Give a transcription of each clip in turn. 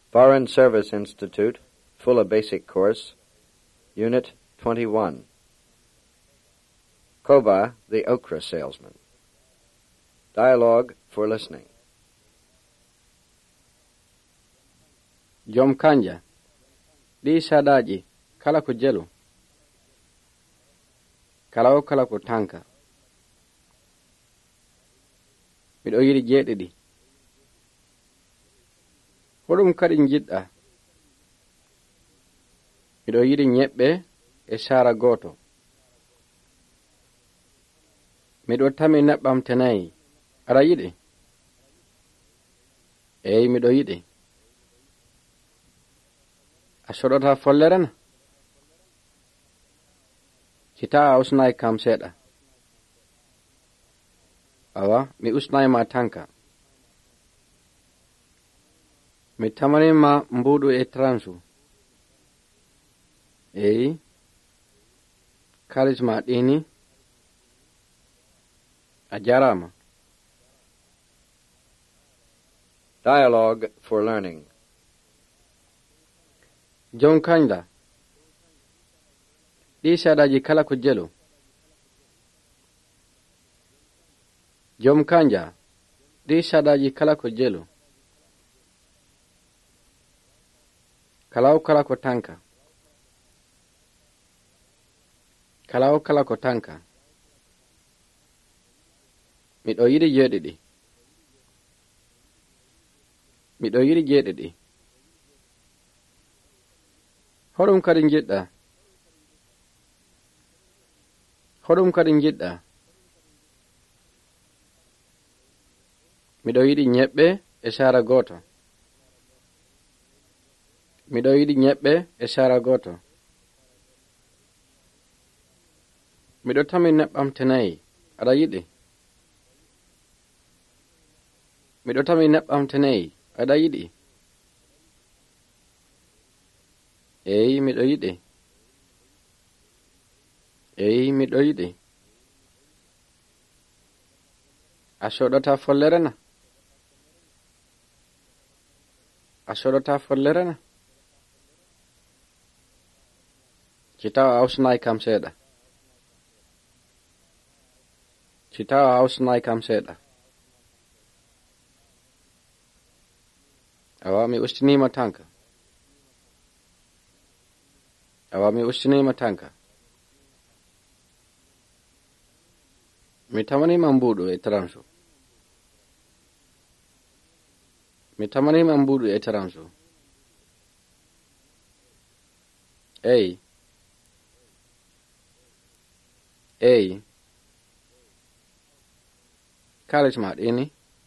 Foreign Service Institute, Fuller Basic Course, Unit 21. Koba, the okra salesman. Dialogue for listening. Jom kanja. Di sadaji. Kala ko jelu. Kala ko tanka. Miɗo yiɗi jeeɗiɗi. Hoɗum kadi jiɗɗa. Miɗo yiɗi ñeɓɓe e sara goto. Miɗo tami neɓɓam tenayi. Aɗa yiɗi? Eyi, miɗo yiɗi. A soɗota follere na? Hita a usnayi kam seeɗa. Awa, mi usnayi ma tanka. Mi tamanima mbuɗu e transu. Eyi, kalis ma ɗini. A jarama. Dialogue for learning. Jon kanja. Ɗi seeɗaji kala ko jelu. Jom kanja. Ɗi seeɗaji kala ko jelu. Kala ko tanka. Kala ko tanka. Miɗo yiɗi jeeɗiɗi. Miɗo yiɗi jeeɗiɗi. Hoɗum kadi jiɗɗa. Hoɗum kadi jiɗɗa. Miɗo yiɗi ñeɓɓe e sara goto. Miɗo yiɗi ñeɓɓe e sara goto. Miɗo tami neɓɓam tenayi. Aɗa yiɗi? Miɗo tami neɓɓam tenayi. Aɗa yiɗi? Eyi, miɗo yiɗi. Eyi, miɗo yiɗi. A soɗota follere na? A soɗota follere na? Citawa a usnayi kam seeɗa. Citawa a usnayi kam seeɗa. Awa, mi ustinima tanka. Awa, mi ustinima tanka. Mi tamanima mbuɗu e transu. Mi tamanima mbuɗu e transu. Eyi. Eyi. Kalis ma ɗini.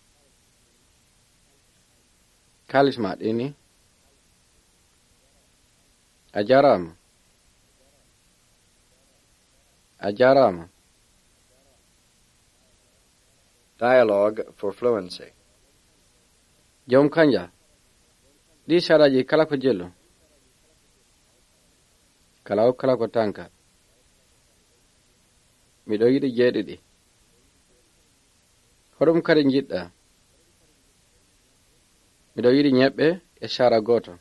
Kalis ma ɗini. A jarama. A jarama. Dialogue for fluency. Jom kanja. Ɗi saraji kala ko jelu. Kala ko tanka. Miɗo yiɗi jeeɗiɗi. Hoɗum kadi jiɗɗa. Miɗo yiɗi ñeɓɓe e sara goto.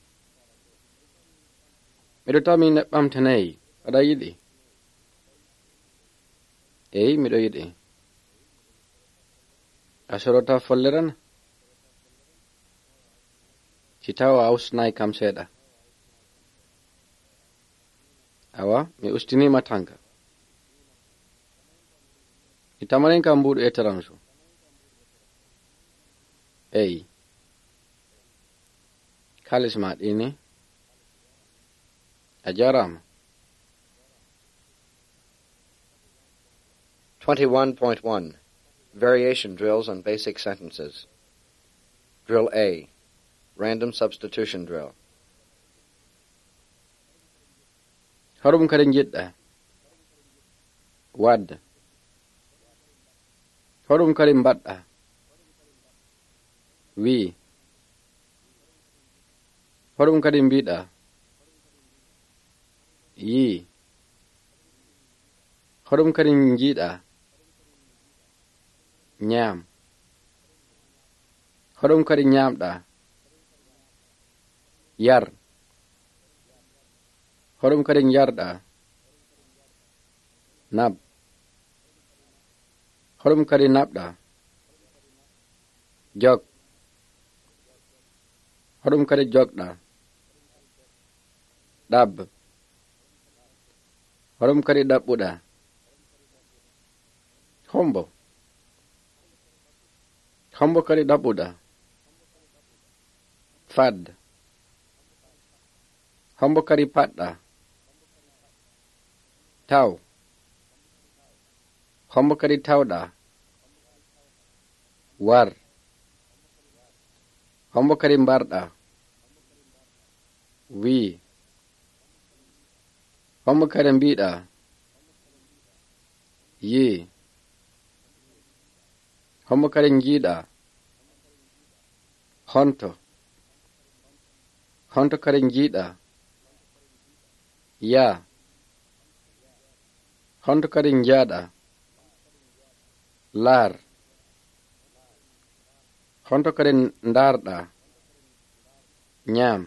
Miɗo tami neɓɓam tenayi. Aɗa yiɗi? Eyi, miɗo yiɗi. A soɗota follere na? Citawa a usnayi kam seeɗa. Awa, mi ustinima tanka. Mi tamanin kam mbuɗu e transu. Eyi. Kalis ma ɗini. A jarama. 21.1. Variation drills on basic sentences. Drill A. Random substitution drill. Hoɗum kadi jiɗɗa. Wadda. Hoɗum kadi mbaɗɗa. Wi. Hoɗum kadi mbiɗa. Yi. Hoɗum kadi jiiɗa. Ñaam. Hoɗum kadi ñaamɗa. yar hoɗum kadi jarɗa nab hoɗum kadi naɓɗa jog hoɗum kadi jogɗa ɗab hoɗum kadi ɗaɓɓuɗa hombo kadi ɗaɓɓuɗa fad hombo kadi paɗɗa taw hombo kadi tawɗa war hombo kadi mbarɗa wi hombo kadi mbiɗa yi hombo kadi jiiɗa honto kadi jiiɗa ya honto kadi jaaɗa laar honto kadi ndarɗa ñaam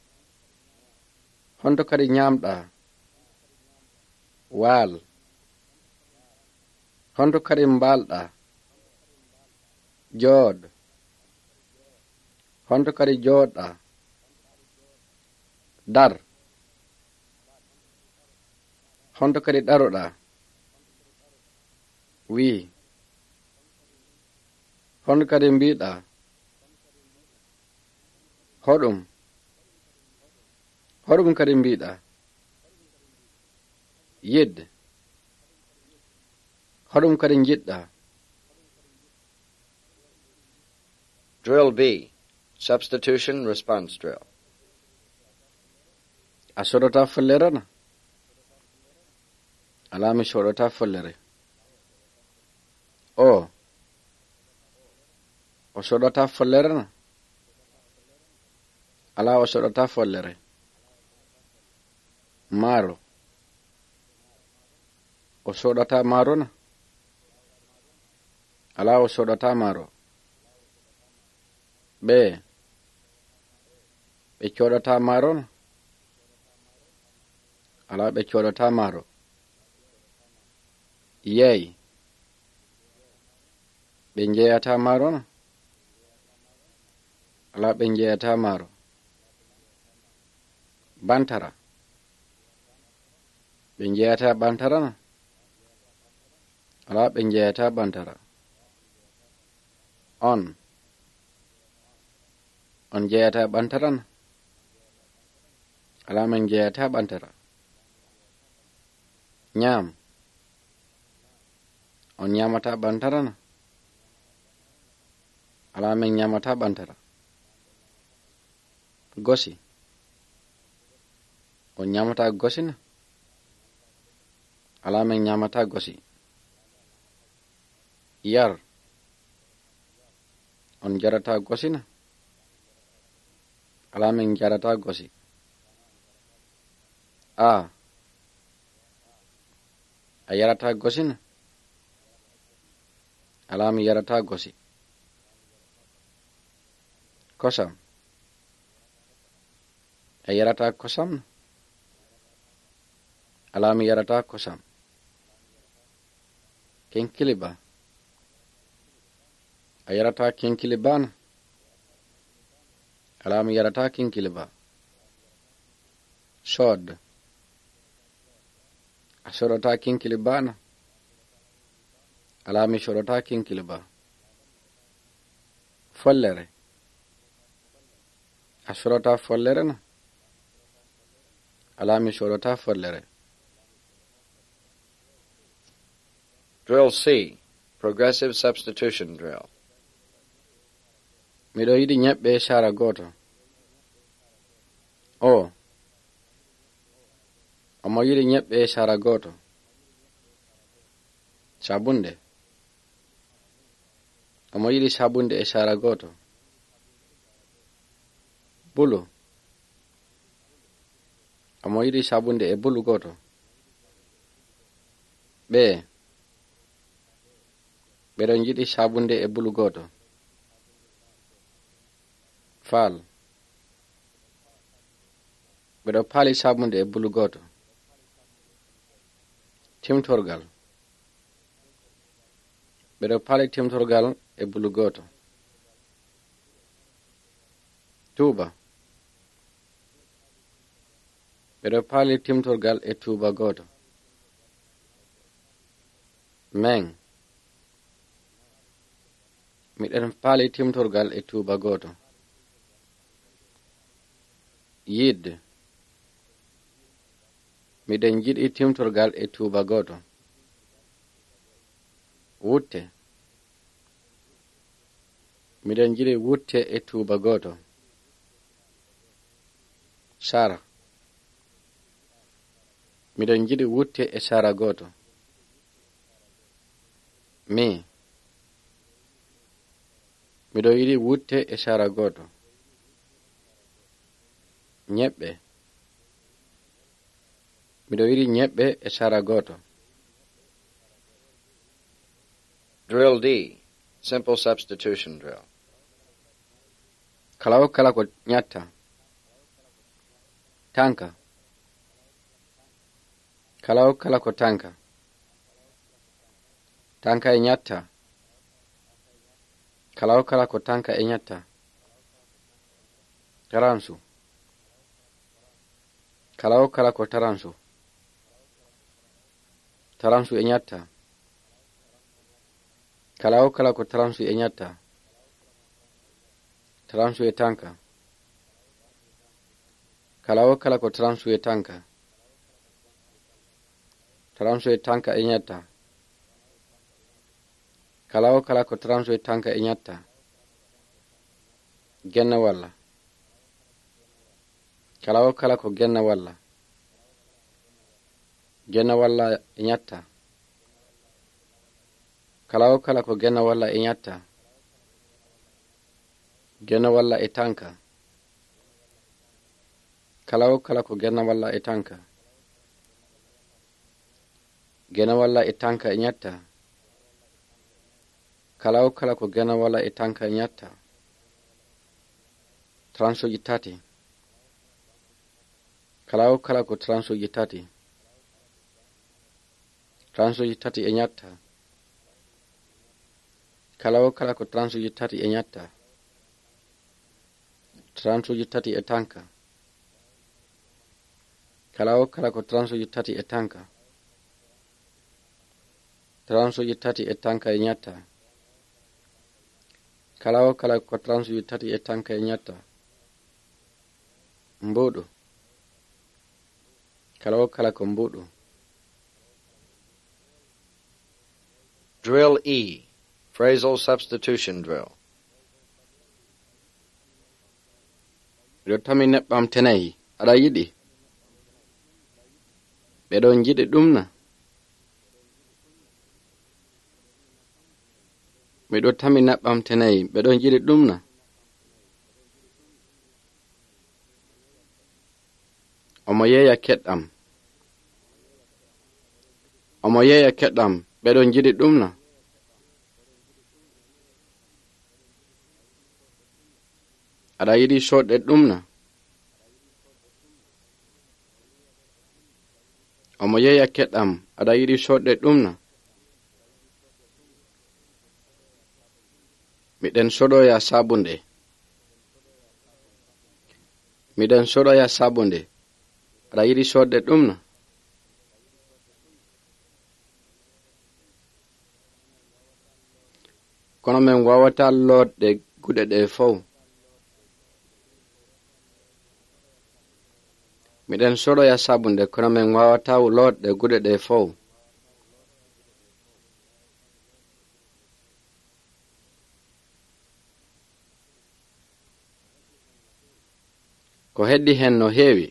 honto kadi ñaamɗa waal honto kadi mbalɗa jooɗ honto kadi jooɗɗa dar honto kadi ɗaroɗa wi honto kadi mbiɗa hoɗum kadi mbiɗa yid hoɗum kadi jiɗɗa. Drill B. Substitution response drill. A soɗota follere na? Alaa mi soɗota follere. O soɗota follere na? Alaa o soɗota follere. Maaro o soɗota maaro na? Alaa o soɗota maaro. ɓe coɗata maaro na? Alaa ɓe coɗata maaro. Yeey ɓe njeyata maaro na? Alaa ɓe njeyata maaro. Bantara ɓe njeyata bantara na? Alaa ɓe njeyata bantara. On jeyata bantara na? Alaa men jeyata bantara. Ñaam on ñamata bantara na? Alaa men ñamata bantara. Gosi on ñamata gosi na? Alaa men ñamata gosi. Yar on jarata gosi na? Alaa men jarata gosi. A yarata gosi na? Alaa mi yarata gosi. Kosam a yarata kosam na? Alaa mi yarata kosam. Kenkiliba a yarata kenkiliba na? Alaa mi yarata kenkiliba. Sood a soɗota kenkiliba na? Alaa mi soɗota kenkiliba. Follere a soɗota follere na? Alaa mi soɗota follere. Drill C. Progressive substitution drill. Miɗo yiɗi ñeɓɓe sara gooto. Omo yiɗi ñeɓɓe sara gooto. Sabunde omo yiɗi sabunde e sara gooto. Bulu omo yiɗi sabunde e bulu gooto. ɓeɗon yiɗi sabunde e bulu gooto. Faal Beɗo paali sabunde e bulu goto. Timtorgal. Beɗo paali timtorgal e bulu goto. Tuuba. Beɗo paali timtorgal e tuuba goto. Meng. Miɗen paali timtorgal e tuuba goto. Yidde. Miɗen jiɗi timtorgal e tuuba goto. Wutte. Miɗen jiɗi wutte e tuuba goto. Sara. Miɗen jiɗi wutte e sara goto. Mi. Miɗo yiɗi wutte e sara goto. Ñebbe. Miɗo yiɗi ñebbe e sara goto. Drill D. Simple substitution drill. Kalawo kala ko ñatta. Tanka. Kalawo kala ko tanka. Tanka e ñatta. Kalawo kala ko tanka e ñatta. Taransu. Kalawo kala ko taransu. Taransu e ñatta. Kalawo kala ko taransu e ñatta. Taransu e tanka. Kalawo kala ko taransu e tanka. Taransu e tanka e ñatta. Kalawo kala ko taransu e tanka e ñatta. Genna walla. Kalawo kala ko genna walla. Genna walla e ñatta. Kalawo kala ko genna walla e ñatta. Genna walla e tanka. Kalawo kala ko genna walla e tanka. Genna walla e tanka e ñatta. Kalawo kala ko genna walla e tanka e ñatta. Transuji tati. Kalawo kala ko transuji tati. Transuji tati e ñatta. Kalawo kala ko transuji tati e ñatta. Transuji tati e tanka. Kalawo kala ko transuji tati e tanka. Transuji tati e tanka e ñatta. Kalawo kala ko transuji tati e tanka e ñatta. Mbuɗu. Kalawo kala ko mbuɗu. Drill E. Phrasal substitution drill. Miɗo tami neɓɓam tenayi. Aɗa yiɗi? Ɓeɗon jiɗi ɗumna? Miɗo tami neɓɓam tenayi. Ɓeɗon jiɗi ɗumna? Omo yeeya keɗɗam. Omo yeeya keɗɗam. Ɓeɗon jiɗi ɗumna? Aɗa yiɗi soɗɗe ɗumna? Omo yeeya keɗɗam. Aɗa yiɗi soɗɗe ɗumna? Miɗen soɗoya sabunde. Miɗen soɗoya sabunde. Aɗa yiɗi soɗɗe ɗumna? Kono min wawata loɗɗe guɗe ɗe fow. Miɗen soɗoya sabunde kono min wawata loɗɗe guɗe ɗe fow. Ko heddi hen no heewi.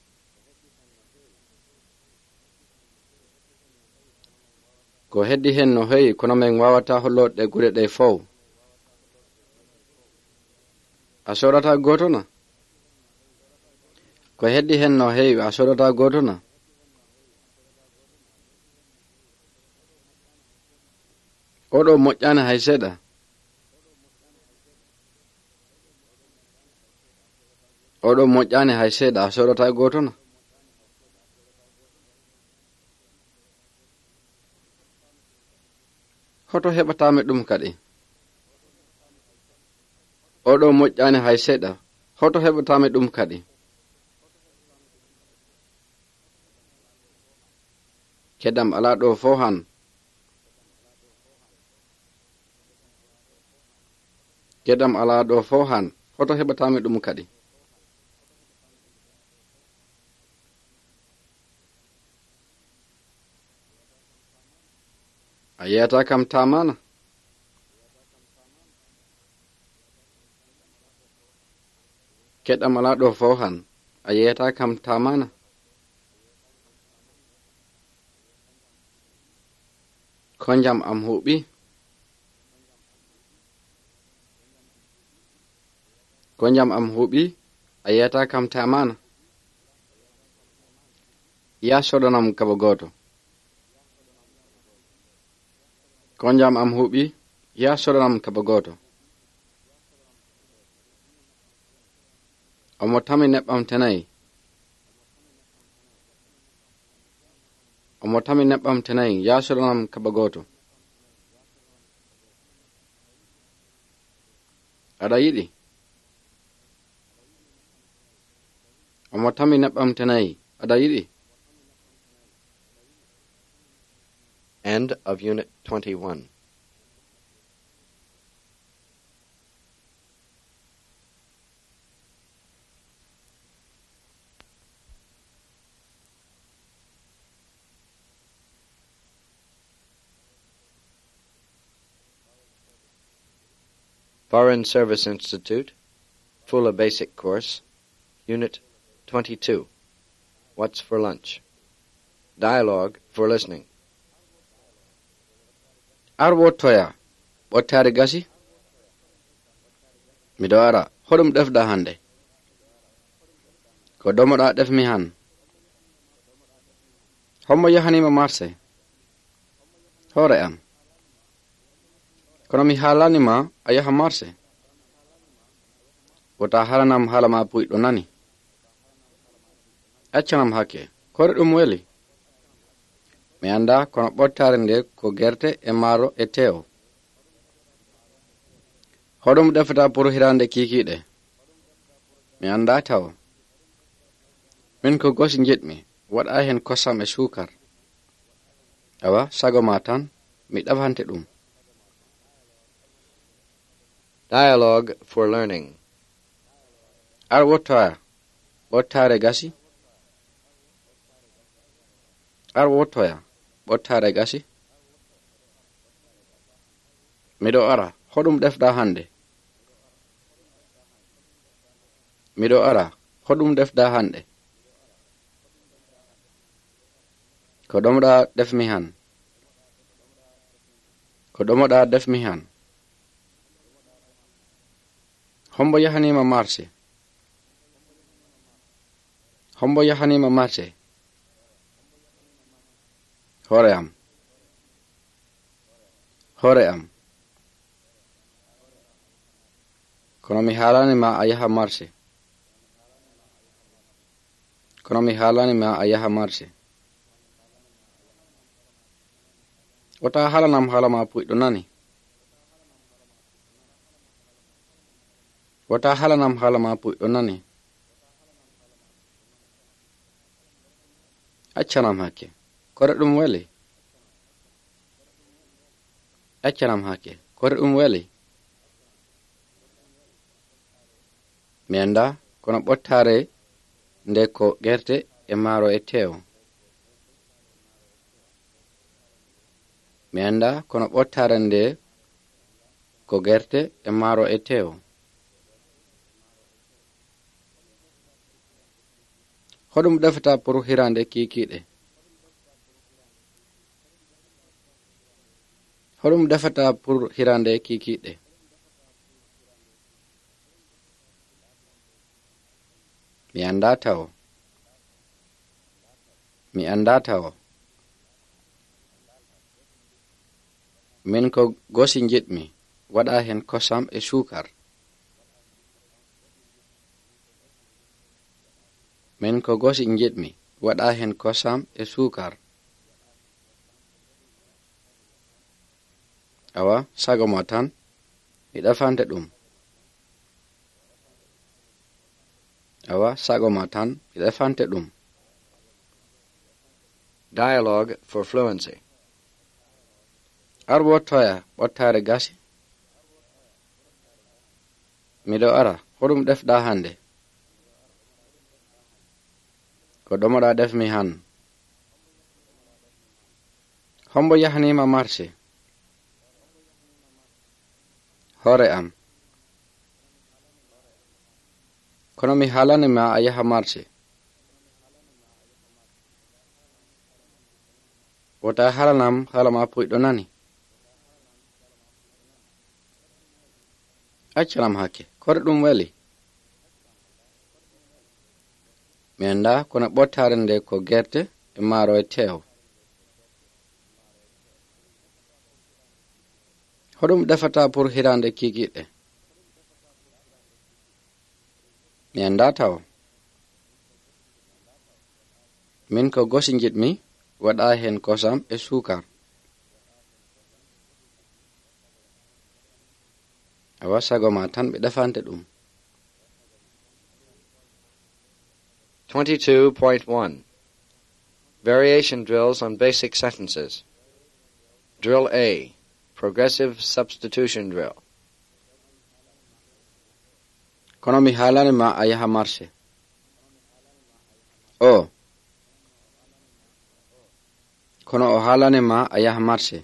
Ko heddi hen no heewi kono min wawata loɗɗe guɗe ɗe fow. A soɗata goto na? Ko heddi hen no heewi a soɗata goto na? Oɗo moƴƴani hay seeɗa. oɗo moƴƴani hay seeɗa a soɗata goto na? hoto heɓatami ɗum kadi? oɗo moƴƴani hay seeɗa hoto heɓatami ɗum kadi? kedam ala ɗo fo han. kedam ala ɗo fo han hoto heɓatami ɗum kadi? a yeyata kam tamana? kedam ala ɗo fo han a yeyata kam tamana? ko jam am huuɓi? ko jam am huuɓi a yeyata kam tamana? ya soɗanam kaba goto. ko jam am huuɓi ya soɗanam kaba goto. omo tami neɓɓam tenayi. omo tami neɓɓam tenayi ya soɗanam kaba goto. aɗa yiɗi? omo tami neɓɓam tenayi aɗa yiɗi? End of Unit 21. Foreign Service Institute, Fuller Basic Course, Unit 22. What's for lunch? Dialogue for listening. ar wottoya ɓottare gasi? miɗo ara hoɗum ɗefɗa hande? ko domoɗa ɗefmi han? hommo yahanima marse? hoore am. kono mi haalanima a yaha marse? wota halanam haala ma puyɗo nani? accanam hakke kore ɗum weli? mi anda kono ɓottare nde ko gerte e maaro e tewo. hoɗum defata pour hirande kikiɗe? mi anda taw. min ko gosi jiɗmi waɗa hen kosam e sukar. awa sago ma tan mi ɗafante ɗum. Dialogue for learning. ar wottoya ɓottare gasi? ar wottoya ɓottare gasi? miɗo ara hoɗum defɗa hande? miɗo ara hoɗum defɗa hande? ko ɗomɗa defmi han? ko ɗomoɗa defmi han? hombo yahanima marse? hombo yahanima marse? hoore am. hoore am. kono mi haalanima a yaha marse? kono mi haalanima a yaha marse? wota haalanam haala ma puyɗo nani? wota haalanam haala ma puyɗo nani? accanam hakke kore ɗum weli? accanam hakke kore ɗum weli? mi anda kono ɓottare nde ko gerte e maaro e tewo. mi anda kono ɓottare nde ko gerte e maaro e tewo. hoɗum defata pour hirande kikiɗe? hoɗum defata pour hirande kikiɗe? mi anda taw. mi anda taw. min ko gosi jiɗmi waɗa hen kosam e sukar. min ko gosi njiɗmi waɗa hen kosam e sukar. Awa sago ma tan mi defante ɗum. Awa sago ma tan mi defante ɗum. Dialogue for fluency. Ar wottoya ɓottare gasi. Miɗo ara hoɗum defɗa hande. Ko ɗomoɗa defmi han. Hombo yahanima marché. Hore am. Kono mi halanima a yaha marché. Wota halanam halama puyɗo nani. Accanam hakke koɗo ɗum weli. Mi anda kono ɓottare nde ko gerte e maaro e tew. Hoɗum defata pour hirande kikiɗe. Mi anda taw. Min ko gosi jiɗmi waɗa hen kosam e sukar. Awa sago ma tan ɓe defante ɗum. 22.1 Variation drills on basic sentences. Drill A, Progressive Substitution Drill. Kono mi halani ma a yaha marché. O. Kono o halani ma a yaha marché.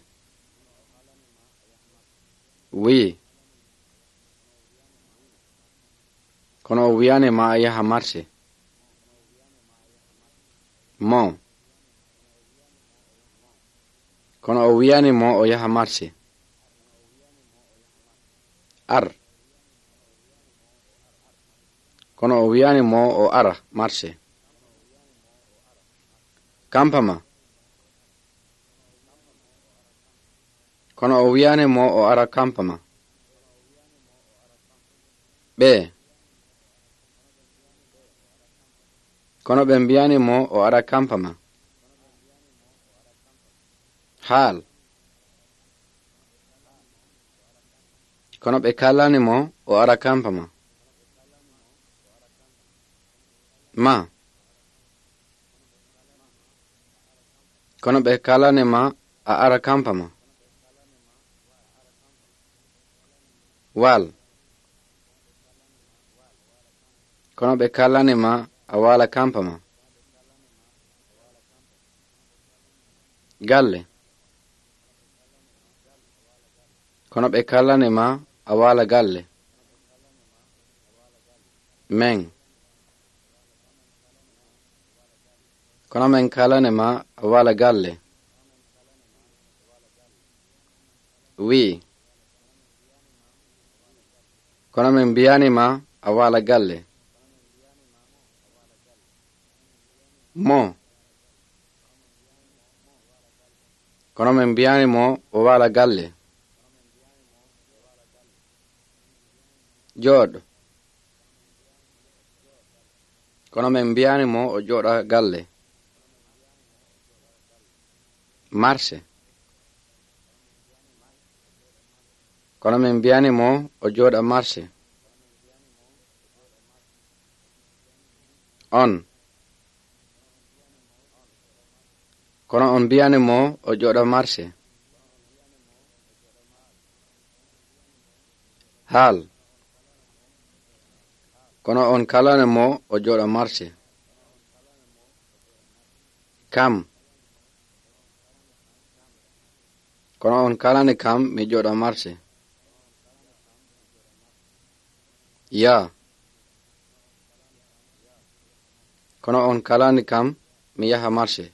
Wi. Kono o wiyani ma a yaha marché. Mo. Kono o wiyani mo o yaha marché. Ar. Kono o wiyani mo o ara marché. Kampama. Kono o wiyani mo o ara kampama. Ɓe. Kono ɓe mbiyani mo o ara kampama. Haal. Kono ɓe kalani mo o ara kampama. Ma. Kono ɓe kalani ma a ara kampama. Wal. Kono ɓe kalani ma a wala kampama. Galle. Kono ɓe kalani ma a wala galle. Meng. Kono men kalani ma a wala galle. Wi. Kono men biyani ma a wala galle. Mo. Kono men biyani mo o wala galle. Jooɗo. Kono men biyani mo o jooɗa galle. Marché. Kono men biyani mo o jooɗa marché. On. Kono on biyani mo o jooɗa marché. Haal. Kono on kalane mo o jooɗa marché. Kam. Kono on kalane kam mi jooɗa marché. Ya. Kono on kalane kam mi yaha marché.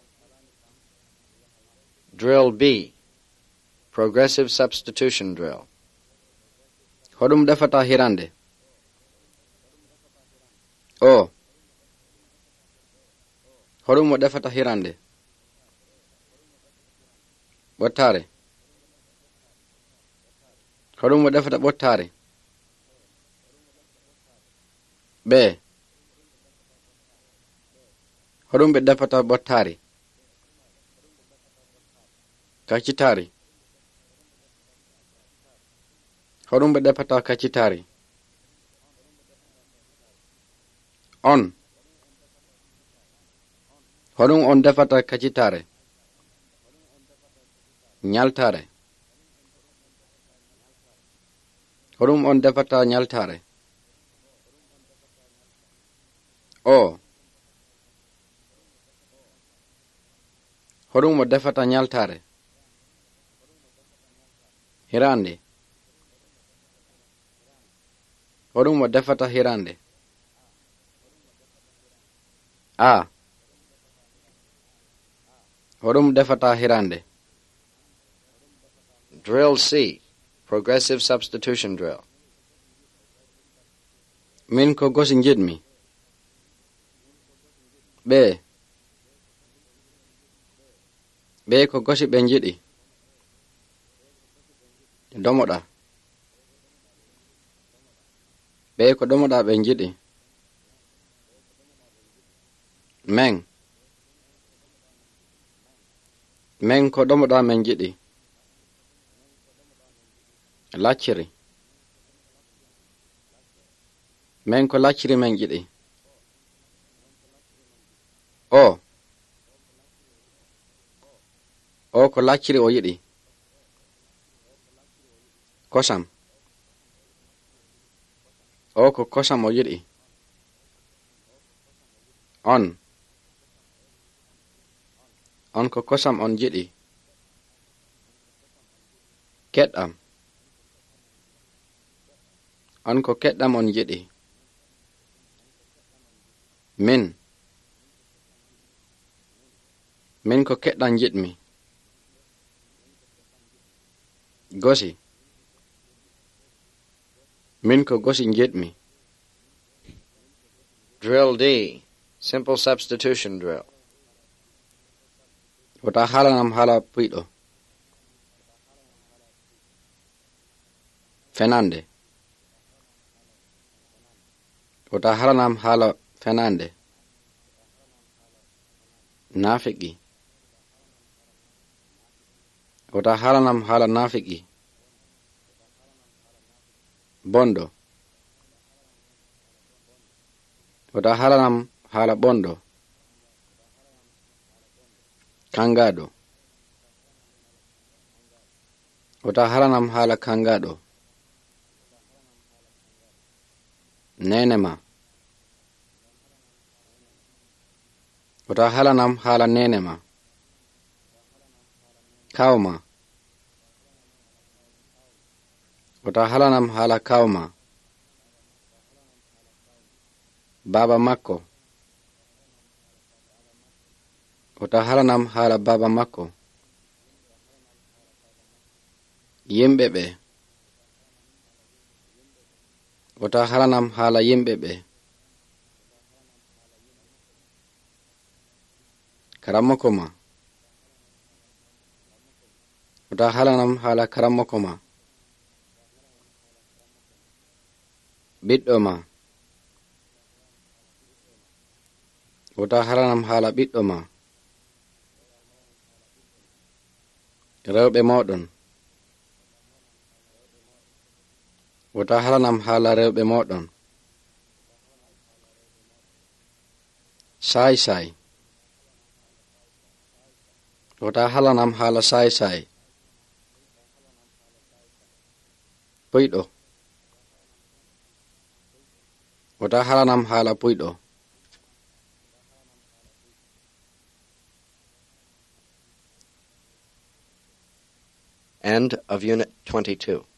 Drill B, Progressive Substitution Drill. Hoɗum defata hirande. O. Hoɗum mo defata hirande. Ɓottare. Hoɗum mo defata ɓottare. Ɓe. hoɗum ɓe defata ɓottaari kaccitaari hoɗum ɓe defata kaccitaari on hoɗum on defata kaccitaare ñaltaare hoɗum on defata ñaltaare o hoɗum o defata ñaltaare hirande hoɗum o defata hirande a hoɗum defata hirande Drill C, Progressive Substitution Drill. min ko gosi jiɗmi ɓe ko gosi ɓe jiɗi domoɗa ɓe ko domoɗa ɓe jiɗi men ko domoɗa men jiɗi lacciri men ko lacciri men jiɗi o ko lacciri o yiɗi kosam o ko kosam o yiɗi on ko kosam on jiɗi keɗɗam on ko keɗɗam on jiɗi min ko keɗɗam jiɗmi gosi min ko gosi jiɗmi Drill D, Simple Substitution Drill. wota haalanam haala puyɗo fenande wota haalanam haala fenande naafiki wota haalanam haala naafiki bondo wota haalanam haala bondo kangaɗo wota haalanam haala kangaɗo nenema wota haalanam haala nenema kawma wota haalanam haala kawma baba makko wota haalanam haala baba makko yimɓe ɓe wota haalanam haala yimɓe ɓe karamoko ma wota haalanam haala karamoko ma ɓiɗɗo ma wota haalanam haala ɓiɗɗo ma rewɓe moɗon wota haalanam haala rewɓe moɗon say wota haalanam haala say puyɗo wota haalanam haala puyɗo End of Unit 22.